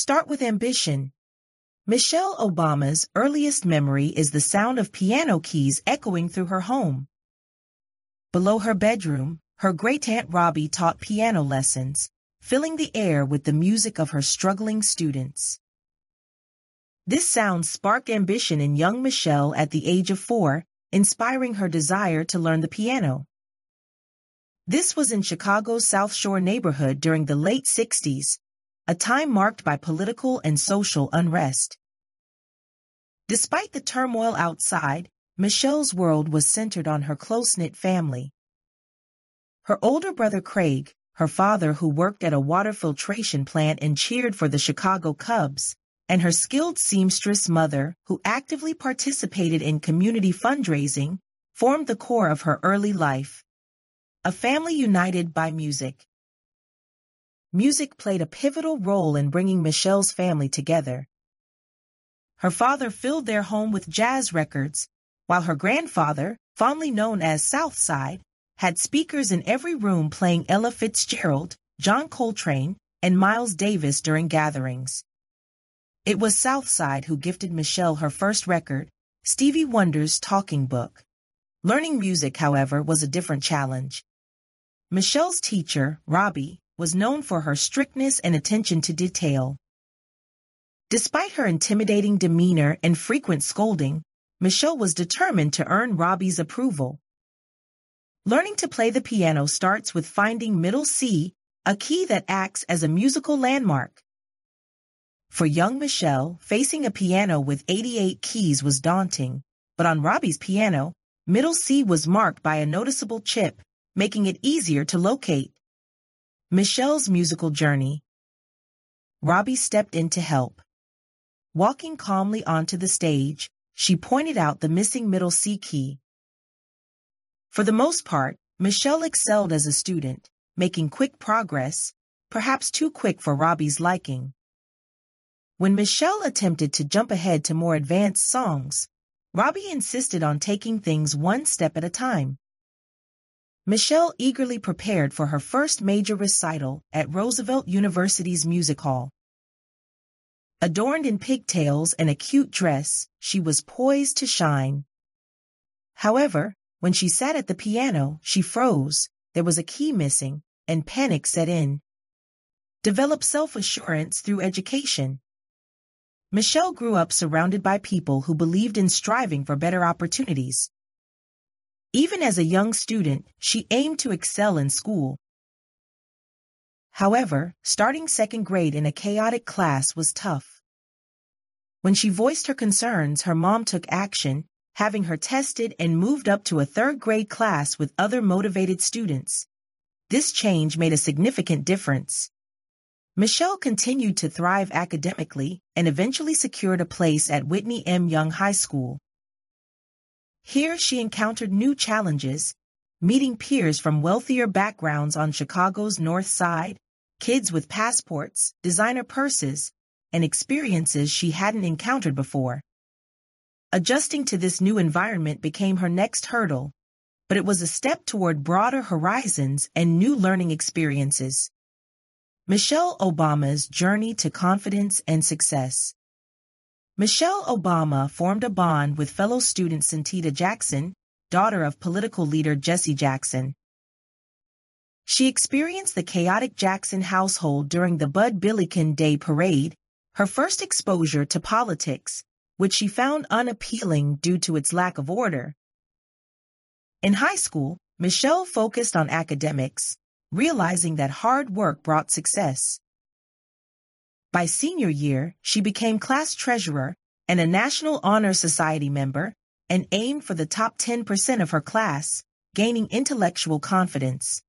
start with ambition. Michelle Obama's earliest memory is the sound of piano keys echoing through her home. Below her bedroom, her great-aunt Robbie taught piano lessons, filling the air with the music of her struggling students. This sound sparked ambition in young Michelle at the age of 4, inspiring her desire to learn the piano. This was in Chicago's South Shore neighborhood during the late 60s, a time marked by political and social unrest. Despite the turmoil outside, Michelle's world was centered on her close-knit family. Her older brother Craig, her father who worked at a water filtration plant and cheered for the Chicago Cubs, and her skilled seamstress mother who actively participated in community fundraising, formed the core of her early life. A family united by music. Music played a pivotal role in bringing Michelle's family together. Her father filled their home with jazz records, while her grandfather, fondly known as Southside, had speakers in every room playing Ella Fitzgerald, John Coltrane, and Miles Davis during gatherings. It was Southside who gifted Michelle her first record, Stevie Wonder's Talking Book. Learning music, however, was a different challenge. Michelle's teacher, Robbie, was known for her strictness and attention to detail. Despite her intimidating demeanor and frequent scolding, Michelle was determined to earn Robbie's approval. Learning to play the piano starts with finding middle C, a key that acts as a musical landmark. For young Michelle, facing a piano with 88 keys was daunting, but on Robbie's piano, middle C was marked by a noticeable chip, making it easier to locate. Michelle's musical journey. Robbie stepped in to help. Walking calmly onto the stage, she pointed out the missing middle C key. For the most part, Michelle excelled as a student, making quick progress, perhaps too quick for Robbie's liking. When Michelle attempted to jump ahead to more advanced songs, Robbie insisted on taking things one step at a time. Michelle eagerly prepared for her first major recital at Roosevelt University's Music Hall. Adorned in pigtails and a cute dress, she was poised to shine. However, when she sat at the piano, she froze, there was a key missing, and panic set in. Develop self-assurance through education. Michelle grew up surrounded by people who believed in striving for better opportunities. Even as a young student, she aimed to excel in school. However, starting second grade in a chaotic class was tough. When she voiced her concerns, her mom took action, having her tested and moved up to a third grade class with other motivated students. This change made a significant difference. Michelle continued to thrive academically and eventually secured a place at Whitney M. Young High School. Here she encountered new challenges, meeting peers from wealthier backgrounds on Chicago's North Side, kids with passports, designer purses, and experiences she hadn't encountered before. Adjusting to this new environment became her next hurdle, but it was a step toward broader horizons and new learning experiences. Michelle Obama's journey to confidence and success. Michelle Obama formed a bond with fellow student Santita Jackson, daughter of political leader Jesse Jackson. She experienced the chaotic Jackson household during the Bud Billiken Day Parade, her first exposure to politics, which she found unappealing due to its lack of order. In high school, Michelle focused on academics, realizing that hard work brought success. By senior year, she became class treasurer and a National Honor Society member and aimed for the top 10% of her class, gaining intellectual confidence.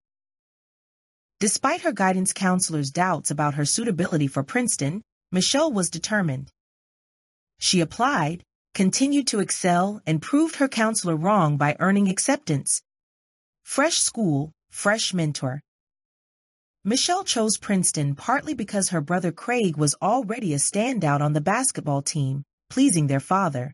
Despite her guidance counselor's doubts about her suitability for Princeton, Michelle was determined. She applied, continued to excel, and proved her counselor wrong by earning acceptance. Fresh school, fresh mentor. Michelle chose Princeton partly because her brother Craig was already a standout on the basketball team, pleasing their father.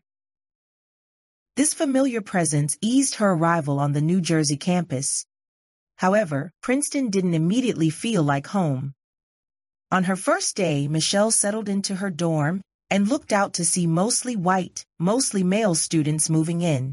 This familiar presence eased her arrival on the New Jersey campus. However, Princeton didn't immediately feel like home. On her first day, Michelle settled into her dorm and looked out to see mostly white, mostly male students moving in.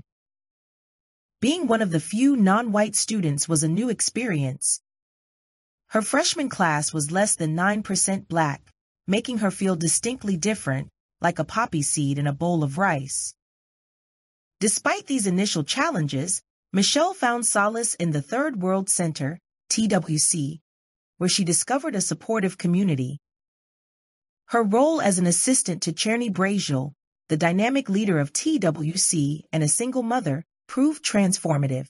Being one of the few non-white students was a new experience. Her freshman class was less than 9% black, making her feel distinctly different, like a poppy seed in a bowl of rice. Despite these initial challenges, Michelle found solace in the Third World Center, TWC, where she discovered a supportive community. Her role as an assistant to Cherny Braziel, the dynamic leader of TWC and a single mother, proved transformative.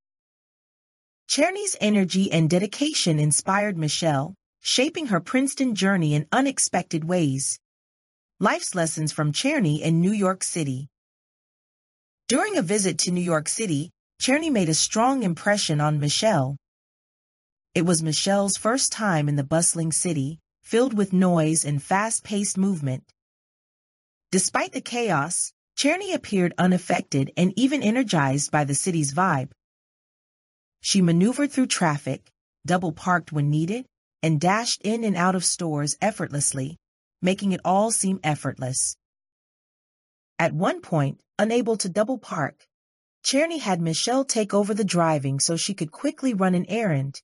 Cherny's energy and dedication inspired Michelle, shaping her Princeton journey in unexpected ways. Life's lessons from Cherny in New York City. During a visit to New York City, Cherny made a strong impression on Michelle. It was Michelle's first time in the bustling city, filled with noise and fast-paced movement. Despite the chaos, Cherny appeared unaffected and even energized by the city's vibe. She maneuvered through traffic, double-parked when needed, and dashed in and out of stores effortlessly, making it all seem effortless. At one point, unable to double-park, Cherny had Michelle take over the driving so she could quickly run an errand.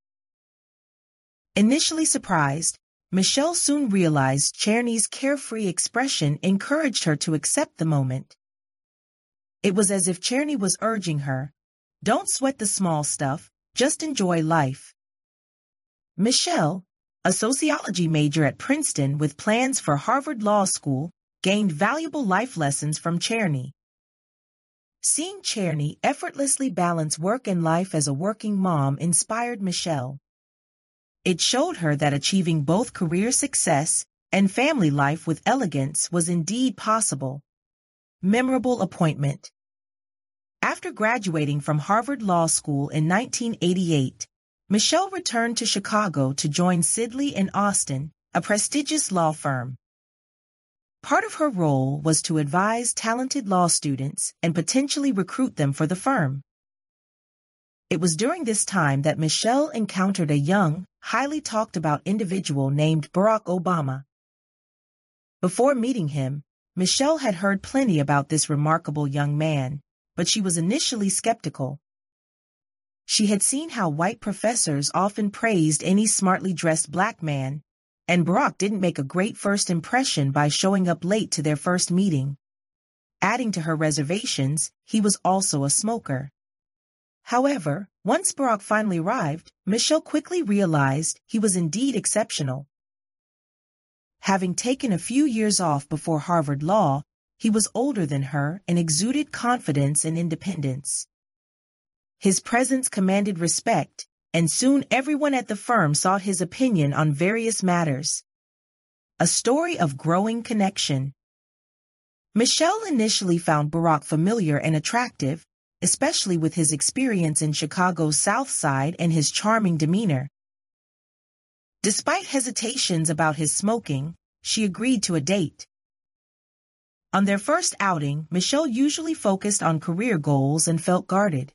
Initially surprised, Michelle soon realized Cherny's carefree expression encouraged her to accept the moment. It was as if Cherny was urging her, "Don't sweat the small stuff, just enjoy life." Michelle, a sociology major at Princeton with plans for Harvard Law School, gained valuable life lessons from Cherny. Seeing Cherny effortlessly balance work and life as a working mom inspired Michelle. It showed her that achieving both career success and family life with elegance was indeed possible. Memorable appointment. After graduating from Harvard Law School in 1988, Michelle returned to Chicago to join Sidley & Austin, a prestigious law firm. Part of her role was to advise talented law students and potentially recruit them for the firm. It was during this time that Michelle encountered a young, highly talked-about individual named Barack Obama. Before meeting him, Michelle had heard plenty about this remarkable young man, but she was initially skeptical. She had seen how white professors often praised any smartly dressed black man, and Barack didn't make a great first impression by showing up late to their first meeting. Adding to her reservations, he was also a smoker. However, once Barack finally arrived, Michelle quickly realized he was indeed exceptional. Having taken a few years off before Harvard Law, he was older than her and exuded confidence and independence. His presence commanded respect, and soon everyone at the firm sought his opinion on various matters. A story of growing connection. Michelle initially found Barack familiar and attractive, especially with his experience in Chicago's South Side and his charming demeanor. Despite hesitations about his smoking, she agreed to a date. On their first outing, Michelle usually focused on career goals and felt guarded.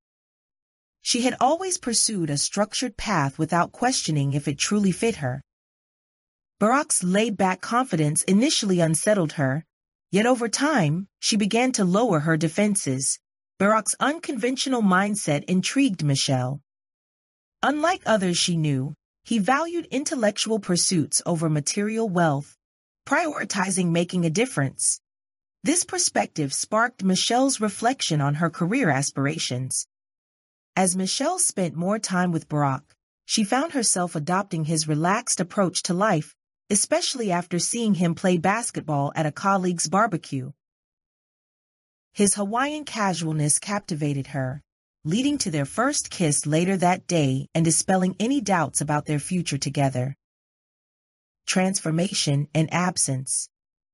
She had always pursued a structured path without questioning if it truly fit her. Barack's laid-back confidence initially unsettled her, yet over time, she began to lower her defenses. Barack's unconventional mindset intrigued Michelle. Unlike others she knew, he valued intellectual pursuits over material wealth, prioritizing making a difference. This perspective sparked Michelle's reflection on her career aspirations. As Michelle spent more time with Barack, she found herself adopting his relaxed approach to life, especially after seeing him play basketball at a colleague's barbecue. His Hawaiian casualness captivated her, leading to their first kiss later that day and dispelling any doubts about their future together. Transformation and absence.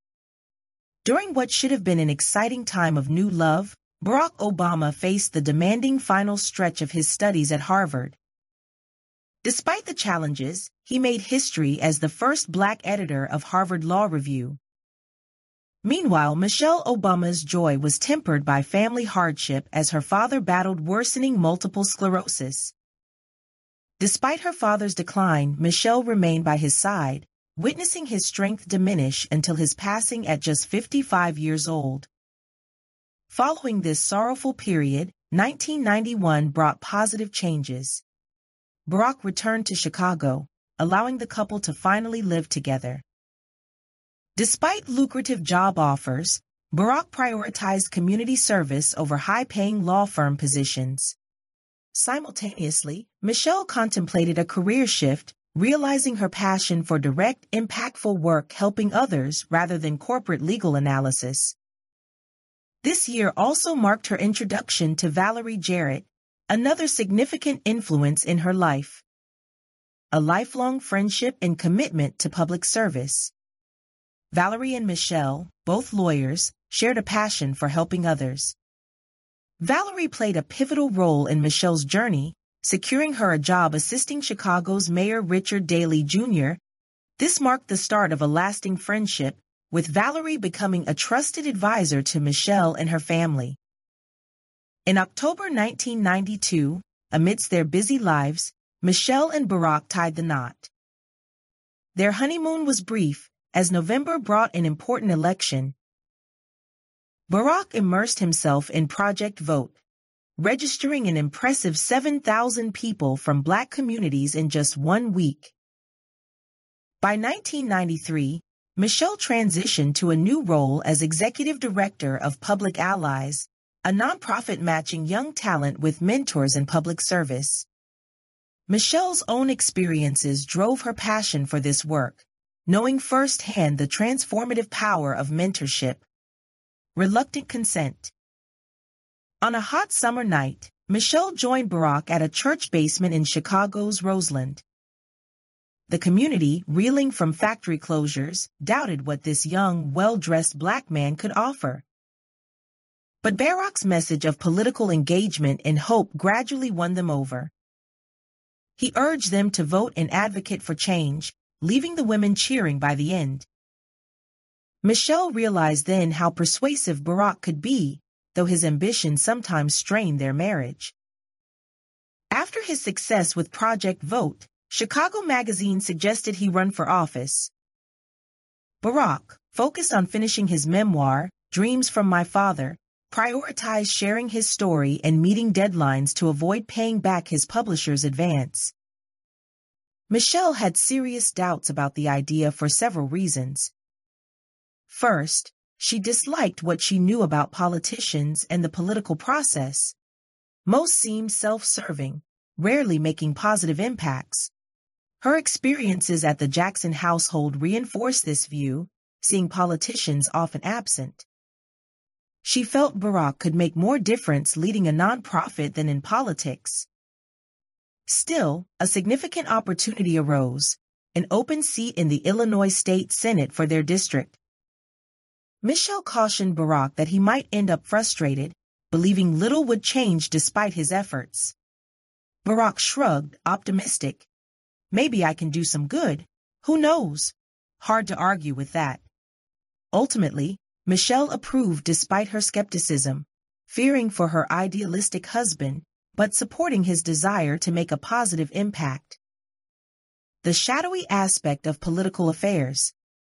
During what should have been an exciting time of new love, Barack Obama faced the demanding final stretch of his studies at Harvard. Despite the challenges, he made history as the first black editor of Harvard Law Review. Meanwhile, Michelle Obama's joy was tempered by family hardship as her father battled worsening multiple sclerosis. Despite her father's decline, Michelle remained by his side, witnessing his strength diminish until his passing at just 55 years old. Following this sorrowful period, 1991 brought positive changes. Barack returned to Chicago, allowing the couple to finally live together. Despite lucrative job offers, Barack prioritized community service over high-paying law firm positions. Simultaneously, Michelle contemplated a career shift, realizing her passion for direct, impactful work helping others rather than corporate legal analysis. This year also marked her introduction to Valerie Jarrett, another significant influence in her life. A lifelong friendship and commitment to public service. Valerie and Michelle, both lawyers, shared a passion for helping others. Valerie played a pivotal role in Michelle's journey, securing her a job assisting Chicago's Mayor Richard Daley Jr. This marked the start of a lasting friendship, with Valerie becoming a trusted advisor to Michelle and her family. In October 1992, amidst their busy lives, Michelle and Barack tied the knot. Their honeymoon was brief, as November brought an important election. Barack immersed himself in Project Vote, registering an impressive 7,000 people from Black communities in just 1 week. By 1993, Michelle transitioned to a new role as Executive Director of Public Allies, a nonprofit matching young talent with mentors in public service. Michelle's own experiences drove her passion for this work, knowing firsthand the transformative power of mentorship. Reluctant consent. On a hot summer night, Michelle joined Barack at a church basement in Chicago's Roseland. The community, reeling from factory closures, doubted what this young, well-dressed Black man could offer. But Barack's message of political engagement and hope gradually won them over. He urged them to vote and advocate for change, leaving the women cheering by the end. Michelle realized then how persuasive Barack could be, though his ambition sometimes strained their marriage. After his success with Project Vote, Chicago Magazine suggested he run for office. Barack, focused on finishing his memoir, Dreams from My Father, prioritized sharing his story and meeting deadlines to avoid paying back his publisher's advance. Michelle had serious doubts about the idea for several reasons. First, she disliked what she knew about politicians and the political process. Most seemed self-serving, rarely making positive impacts. Her experiences at the Jackson household reinforced this view, seeing politicians often absent. She felt Barack could make more difference leading a nonprofit than in politics. Still, a significant opportunity arose, an open seat in the Illinois State Senate for their district. Michelle cautioned Barack that he might end up frustrated, believing little would change despite his efforts. Barack shrugged, optimistic. Maybe I can do some good. Who knows? Hard to argue with that. Ultimately, Michelle approved despite her skepticism, fearing for her idealistic husband, but supporting his desire to make a positive impact. The shadowy aspect of political affairs.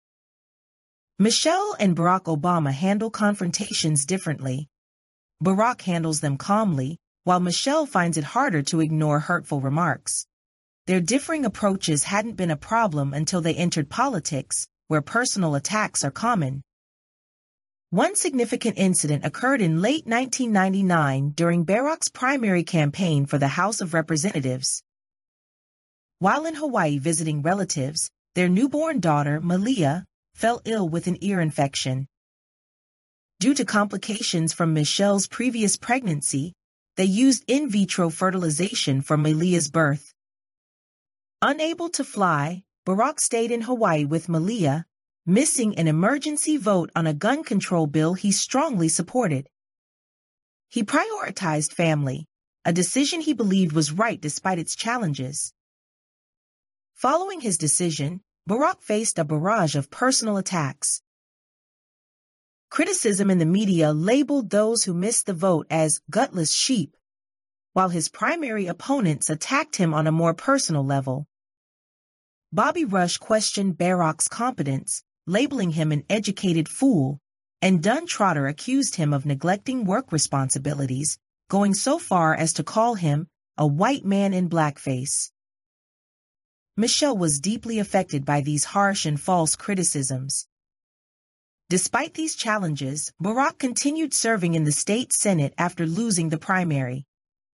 Michelle and Barack Obama handle confrontations differently. Barack handles them calmly, while Michelle finds it harder to ignore hurtful remarks. Their differing approaches hadn't been a problem until they entered politics, where personal attacks are common. One significant incident occurred in late 1999 during Barack's primary campaign for the House of Representatives. While in Hawaii visiting relatives, their newborn daughter, Malia, fell ill with an ear infection. Due to complications from Michelle's previous pregnancy, they used in vitro fertilization for Malia's birth. Unable to fly, Barack stayed in Hawaii with Malia, missing an emergency vote on a gun control bill he strongly supported. He prioritized family, a decision he believed was right despite its challenges. Following his decision, Barack faced a barrage of personal attacks. Criticism in the media labeled those who missed the vote as gutless sheep, while his primary opponents attacked him on a more personal level. Bobby Rush questioned Barack's competence, labeling him an educated fool, and Dunn Trotter accused him of neglecting work responsibilities, going so far as to call him a white man in blackface. Michelle was deeply affected by these harsh and false criticisms. Despite these challenges, Barack continued serving in the state Senate after losing the primary.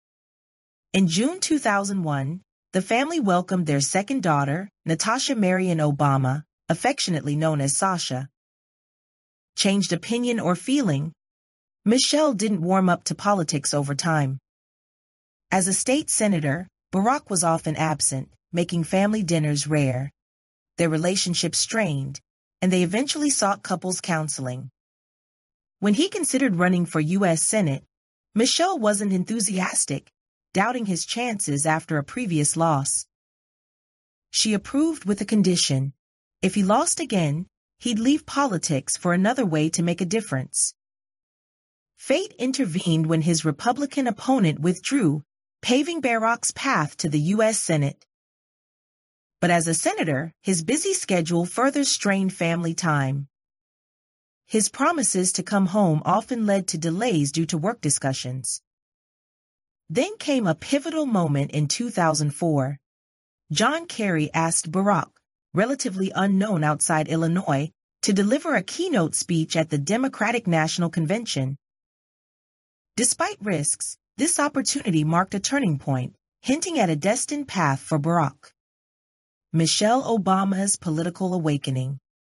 In June 2001, the family welcomed their second daughter, Natasha Marion Obama, affectionately known as Sasha. Changed opinion or feeling? Michelle didn't warm up to politics over time. As a state senator, Barack was often absent, making family dinners rare. Their relationship strained, and they eventually sought couples counseling. When he considered running for U.S. Senate, Michelle wasn't enthusiastic, doubting his chances after a previous loss. She approved with a condition: if he lost again, he'd leave politics for another way to make a difference. Fate intervened when his Republican opponent withdrew, paving Barack's path to the U.S. Senate. But as a senator, his busy schedule further strained family time. His promises to come home often led to delays due to work discussions. Then came a pivotal moment in 2004. John Kerry asked Barack, relatively unknown outside Illinois, to deliver a keynote speech at the Democratic National Convention. Despite risks, this opportunity marked a turning point, hinting at a destined path for Barack. Michelle Obama's political awakening.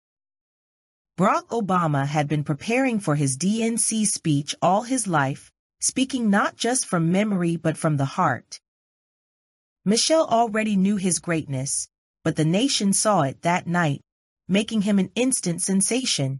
Barack Obama had been preparing for his DNC speech all his life, speaking not just from memory but from the heart. Michelle already knew his greatness, but the nation saw it that night, making him an instant sensation.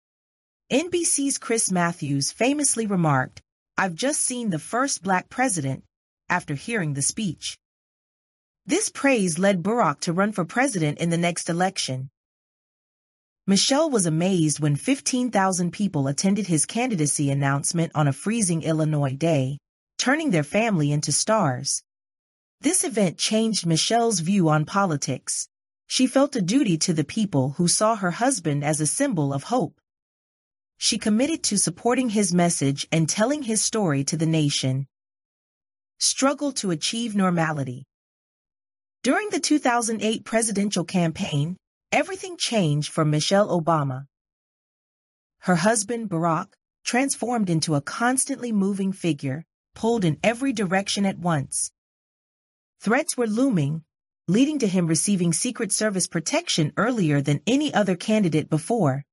NBC's Chris Matthews famously remarked, "I've just seen the first black president," after hearing the speech. This praise led Barack to run for president in the next election. Michelle was amazed when 15,000 people attended his candidacy announcement on a freezing Illinois day, turning their family into stars. This event changed Michelle's view on politics. She felt a duty to the people who saw her husband as a symbol of hope. She committed to supporting his message and telling his story to the nation. Struggle to achieve normality. During the 2008 presidential campaign, everything changed for Michelle Obama. Her husband, Barack, transformed into a constantly moving figure, pulled in every direction at once. Threats were looming, leading to him receiving Secret Service protection earlier than any other candidate before.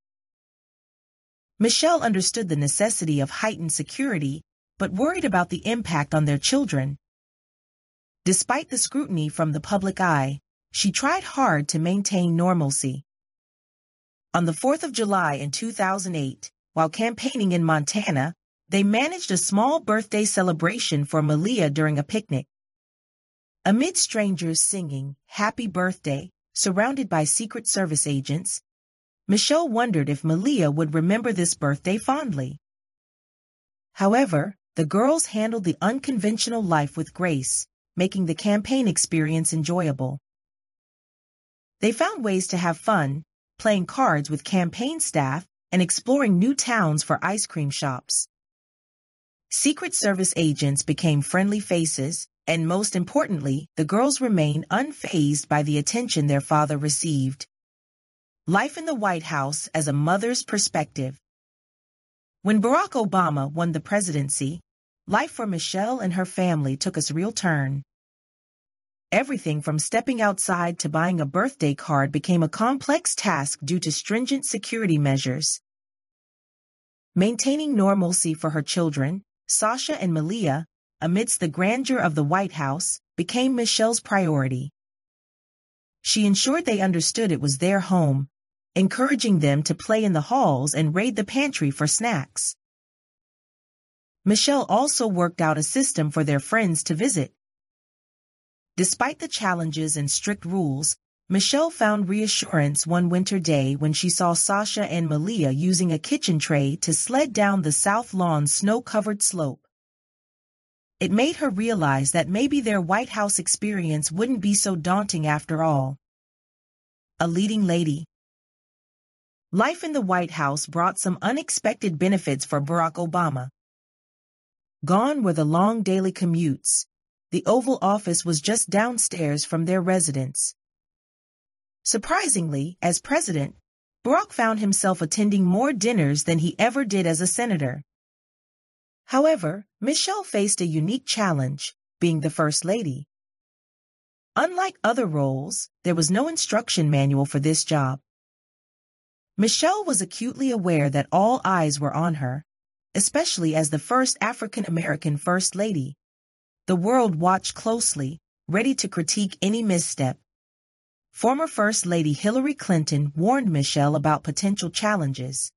Michelle understood the necessity of heightened security, but worried about the impact on their children. Despite the scrutiny from the public eye, she tried hard to maintain normalcy. On the 4th of July in 2008, while campaigning in Montana, they managed a small birthday celebration for Malia during a picnic. Amid strangers singing "Happy Birthday," surrounded by Secret Service agents, Michelle wondered if Malia would remember this birthday fondly. However, the girls handled the unconventional life with grace, making the campaign experience enjoyable. They found ways to have fun, playing cards with campaign staff and exploring new towns for ice cream shops. Secret Service agents became friendly faces, and most importantly, the girls remained unfazed by the attention their father received. Life in the White House as a mother's perspective. When Barack Obama won the presidency, life for Michelle and her family took a surreal turn. Everything from stepping outside to buying a birthday card became a complex task due to stringent security measures. Maintaining normalcy for her children, Sasha and Malia, amidst the grandeur of the White House, became Michelle's priority. She ensured they understood it was their home, encouraging them to play in the halls and raid the pantry for snacks. Michelle also worked out a system for their friends to visit. Despite the challenges and strict rules, Michelle found reassurance one winter day when she saw Sasha and Malia using a kitchen tray to sled down the South Lawn's snow-covered slope. It made her realize that maybe their White House experience wouldn't be so daunting after all. a leading lady. Life in the White House brought some unexpected benefits for Barack Obama. Gone were the long daily commutes. The Oval Office was just downstairs from their residence. Surprisingly, as president, Barack found himself attending more dinners than he ever did as a senator. However, Michelle faced a unique challenge, being the First Lady. Unlike other roles, there was no instruction manual for this job. Michelle was acutely aware that all eyes were on her, especially as the first African-American First Lady. The world watched closely, ready to critique any misstep. Former First Lady Hillary Clinton warned Michelle about potential challenges.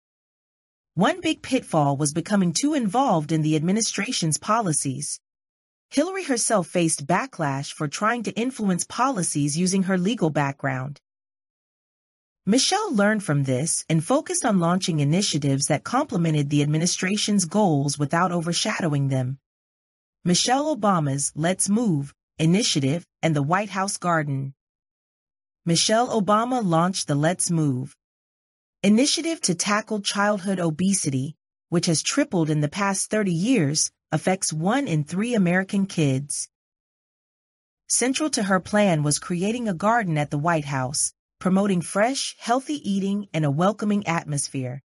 One big pitfall was becoming too involved in the administration's policies. Hillary herself faced backlash for trying to influence policies using her legal background. Michelle learned from this and focused on launching initiatives that complemented the administration's goals without overshadowing them. Michelle Obama's Let's Move initiative and the White House Garden. Michelle Obama launched the Let's Move initiative to tackle childhood obesity, which has tripled in the past 30 years, affects 1 in 3 American kids. Central to her plan was creating a garden at the White House, promoting fresh, healthy eating and a welcoming atmosphere.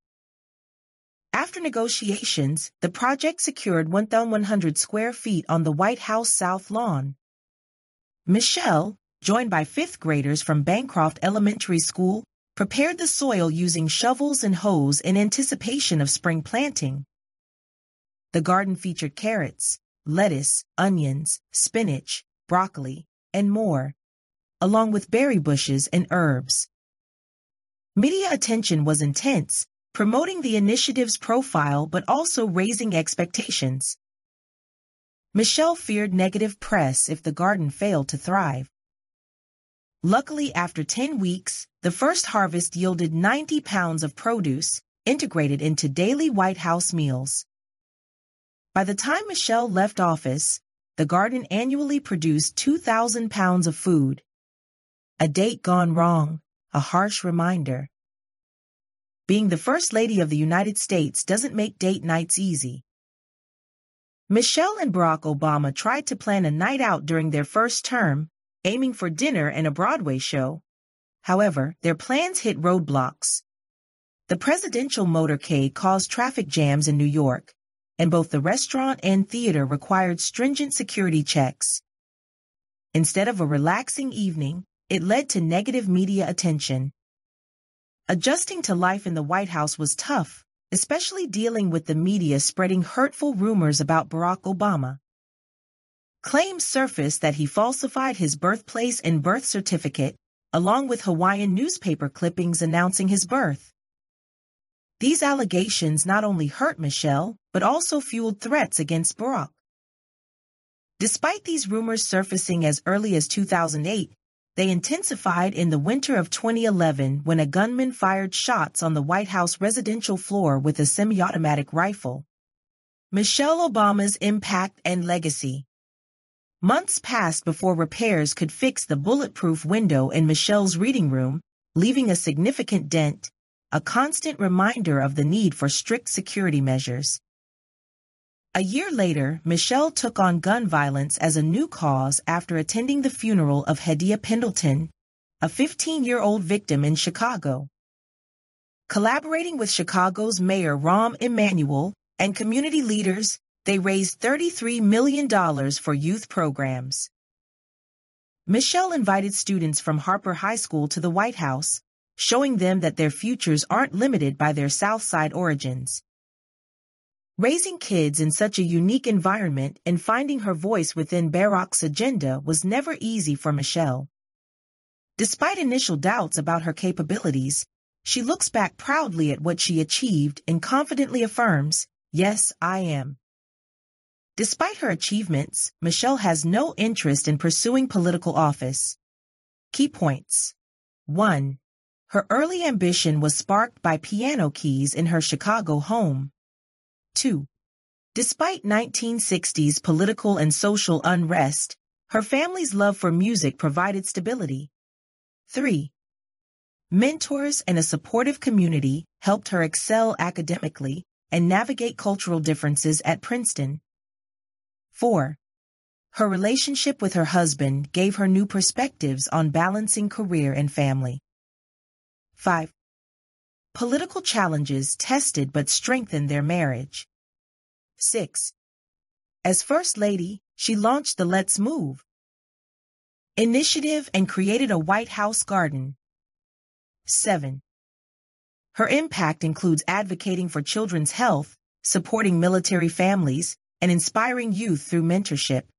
After negotiations, the project secured 1,100 square feet on the White House South Lawn. Michelle, joined by 5th graders from Bancroft Elementary School, prepared the soil using shovels and hoes in anticipation of spring planting. The garden featured carrots, lettuce, onions, spinach, broccoli, and more, along with berry bushes and herbs. Media attention was intense, promoting the initiative's profile but also raising expectations. Michelle feared negative press if the garden failed to thrive. Luckily, after 10 weeks, the first harvest yielded 90 pounds of produce, integrated into daily White House meals. By the time Michelle left office, the garden annually produced 2,000 pounds of food. A date gone wrong, a harsh reminder. Being the First Lady of the United States doesn't make date nights easy. Michelle and Barack Obama tried to plan a night out during their first term, aiming for dinner and a Broadway show. However, their plans hit roadblocks. The presidential motorcade caused traffic jams in New York, and both the restaurant and theater required stringent security checks. Instead of a relaxing evening, it led to negative media attention. Adjusting to life in the White House was tough, especially dealing with the media spreading hurtful rumors about Barack Obama. Claims surfaced that he falsified his birthplace and birth certificate, along with Hawaiian newspaper clippings announcing his birth. These allegations not only hurt Michelle, but also fueled threats against Barack. Despite these rumors surfacing as early as 2008, they intensified in the winter of 2011 when a gunman fired shots on the White House residential floor with a semi-automatic rifle. Michelle Obama's impact and legacy. Months passed before repairs could fix the bulletproof window in Michelle's reading room, leaving a significant dent, a constant reminder of the need for strict security measures. A year later, Michelle took on gun violence as a new cause after attending the funeral of Hadiya Pendleton, a 15-year-old victim in Chicago. Collaborating with Chicago's Mayor Rahm Emanuel and community leaders, they raised $33 million for youth programs. Michelle invited students from Harper High School to the White House, showing them that their futures aren't limited by their South Side origins. Raising kids in such a unique environment and finding her voice within Barack's agenda was never easy for Michelle. Despite initial doubts about her capabilities, she looks back proudly at what she achieved and confidently affirms, "Yes, I am." Despite her achievements, Michelle has no interest in pursuing political office. Key points. 1. Her early ambition was sparked by piano keys in her Chicago home. 2. Despite 1960s political and social unrest, her family's love for music provided stability. 3. Mentors and a supportive community helped her excel academically and navigate cultural differences at Princeton. 4. Her relationship with her husband gave her new perspectives on balancing career and family. 5. Political challenges tested but strengthened their marriage. 6. As First Lady, she launched the Let's Move initiative and created a White House garden. 7. Her impact includes advocating for children's health, supporting military families, and inspiring youth through mentorship.